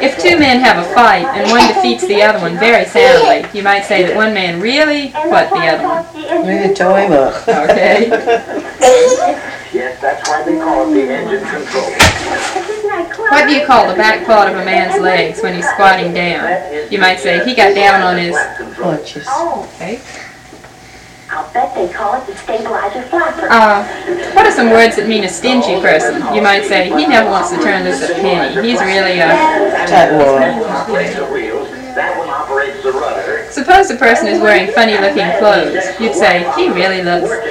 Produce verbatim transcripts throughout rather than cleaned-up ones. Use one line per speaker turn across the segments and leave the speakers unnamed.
If two men have a fight and one defeats the other one very soundly, you might say that one man really what the other one?
Really tore him up.
Okay.
Yes, that's why they call it the engine control.
What do you call the back part of a man's legs when he's squatting down? You might say he got down on his
Punches.
Okay.
I'll bet they call it the stabilizer flapper.
Uh, what are some words that mean a stingy person? You might say he never wants to turn this a penny. He's really a
Tightwad.
That one operates the rudder.
Suppose a person is wearing funny looking clothes. You'd say he really looks.
I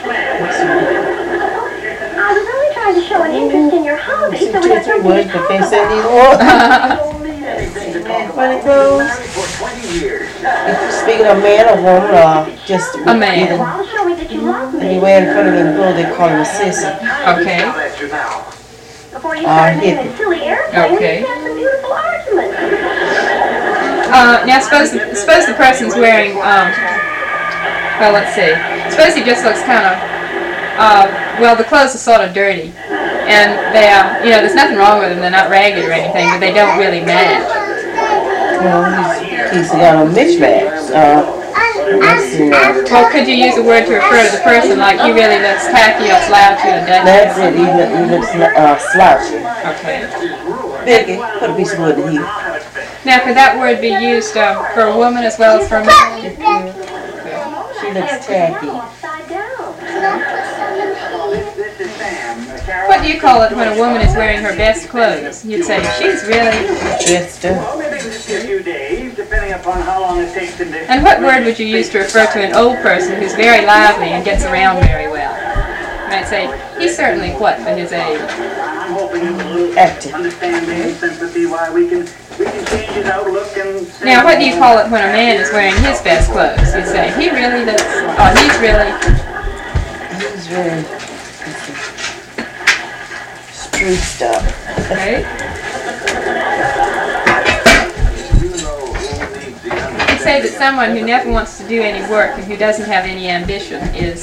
was only trying to show an interest in your hobby,
See
so we
two or
have
three
something
words,
to
but
talk
can't
about.
say neither one.
Funny
clothes.
For twenty years.
Speaking of man or woman, or just
A man.
either,
Well, show me that you love
when
me.
you wear in front of him clothes, they call him a sissy.
Okay.
Before you
Uh,
start
hit
making
me.
a silly airplane,
Okay.
we have some beautiful arguments.
Uh, now suppose the, suppose the person's wearing, um, well let's see, suppose he just looks kind of, uh, well the clothes are sort of dirty. And they are, you know, there's nothing wrong with them, they're not ragged or anything, but they don't really match.
Well, he's, he's got a mismatch. Uh, let's see.
Well, could you use a word to refer to the person like he really looks tacky or slouchy or
That's
dusty?
it. He, look, he looks uh, slouchy.
Okay.
Vicky, put a piece of wood in here.
Now, could that word be used um, for a woman as well as for a man?
She looks tacky.
Upside down.
This is Sam.
What do you call it when a woman is wearing her best clothes? You'd say, she's really...
Just uh,
Well, maybe just a few days, depending upon how long it takes them to...
And what word would you use to refer to an old person who's very lively and gets around very well? You might say, he's certainly what for his age?
I'm hoping it's a little
active.
understanding, sympathy, why we can we can change his outlook and...
Now, what do you call it when a man is wearing his best clothes? You'd say, he really looks... Oh, he's really...
he's very street stuff.
Okay. You'd say that someone who never wants to do any work and who doesn't have any ambition is...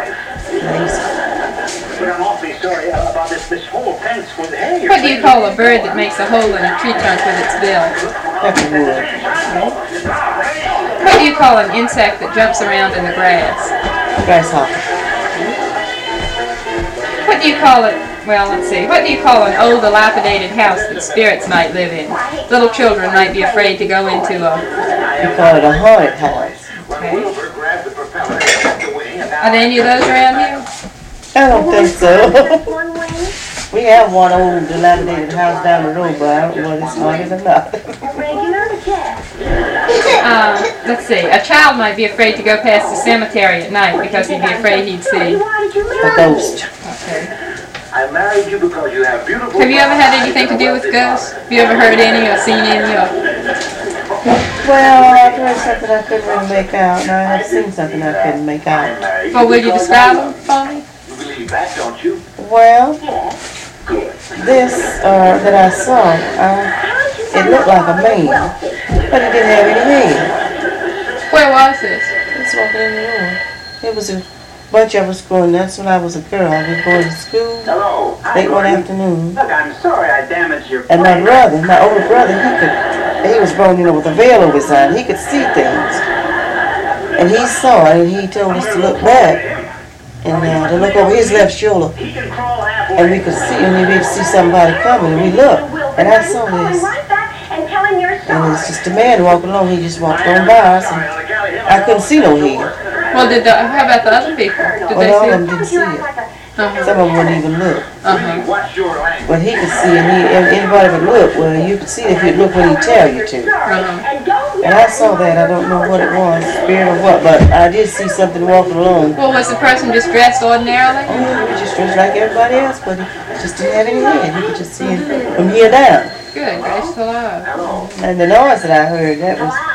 But I'm awfully sorry about this, this whole fence with hay.
What do you call a bird that makes a hole in a tree trunk with its bill?
That's a wood.
What do you call an insect that jumps around in the grass?
Grasshopper.
What do you call it? Well, let's see. What do you call an old, dilapidated house that spirits might live in? Little children might be afraid to go into a...
We call it a haunted house.
Okay. Are there any of those around here?
I don't think so.
One way,
We have one old dilapidated house down the road, but I don't know whether it's haunted or not.
a regular test.
Um, let's see. A child might be afraid to go past the cemetery at night because he'd be afraid he'd see...
Why did you
A
marry me?
ghost.
Okay.
I married you because you have beautiful...
Have you ever had anything to do with ghosts? Have you ever heard any or seen any or...
Well, I've heard something I couldn't really make out, and I have seen something I couldn't make out.
Well, will you describe them for me?
You believe that, don't you?
Well,
Yes.
Good.
this uh, that I saw, uh, it looked like a man, but it didn't have any hands.
Where was this?
It's walking in the room. It was a bunch of us going. That's when I was a girl. I was going to school
Hello. Hi,
late one
Gordon.
afternoon.
Look, I'm sorry I damaged your
And my
plane.
brother, my older brother, he could, he was born, you know, with a veil over his eye, and he could see things. And he saw it, and he told us to look back, and uh, to look over his left shoulder,
He can crawl halfway.
and we could see, and we could see somebody coming, and we looked, and I saw this,
Right back and tell him you're
and it was
sorry.
just a man walking along. He just walked on by us, and I couldn't see no head.
Well, did the... How about the other people? Did
Well,
they
all
see
of them
it?
didn't see it.
Uh-huh.
Some of them wouldn't even look.
Uh-huh.
What's your language?
But he could see, and he, and anybody would look. Well, you could see if you'd look when he tell you to.
Uh-huh.
And I saw that. I don't know what it was, spirit or what, but I did see something walking along.
Well, was the person just dressed ordinarily?
Oh, yeah, he was just dressed like everybody else, but he just didn't have any head. You could just see him from here down.
Good, gracious alive.
And the noise that I heard, that was